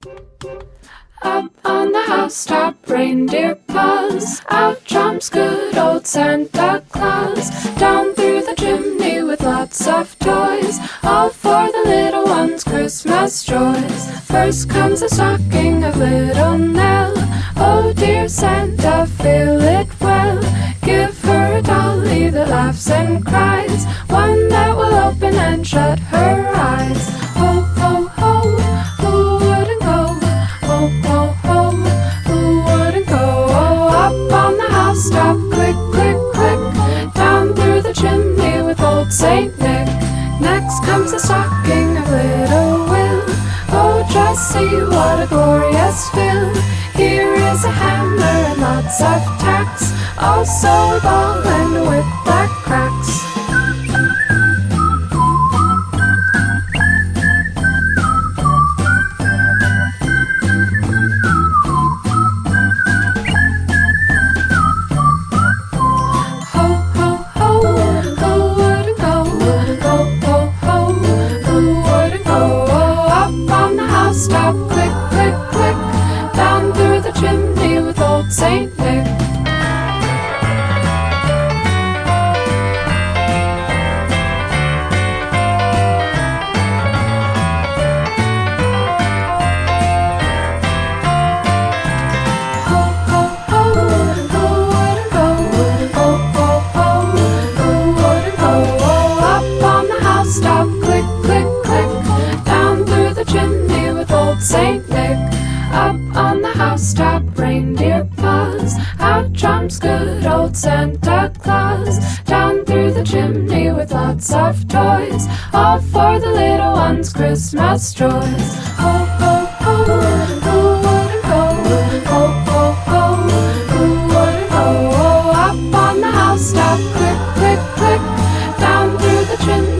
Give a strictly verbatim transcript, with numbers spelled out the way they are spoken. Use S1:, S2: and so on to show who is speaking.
S1: Up on the housetop, reindeer paws. Out jumps good old Santa Claus. Down through the chimney with lots of toys, all for the little ones' Christmas joys. First comes a stocking of little Nell. Oh dear Santa, fill it well. Give her a dolly that laughs and cries, one that will open and shut her eyes. Ho, ho, ho, who wouldn't go? Ho, ho, ho, who wouldn't go? Oh, up on the housetop, click, click, click, down through the chimney with old Saint Nick. Next comes a stocking of little Will. Oh, just see what a glorious fill. Here is a hammer and lots of tacks, also a ball and a whip that cracks. Ho, ho, ho, who wouldn't go? Ho, ho, ho, who wouldn't go? Oh, up on the housetop, click, click, click, down through the chimney with old Saint Nick. Ho, ho, ho, who wouldn't go? Ho, ho, ho, who wouldn't go? Oh, up on the housetop, click, click, click, down through the chimney with old Saint Nick. Up on the housetop, reindeer paws. Out jumps good old Santa Claus. Down through the chimney with lots of toys, all for the little ones' Christmas joys. Ho, ho, ho, who wouldn't go? Ho, ho, ho, who wouldn't go? Oh, up on the housetop, click, click, click, down through the chimney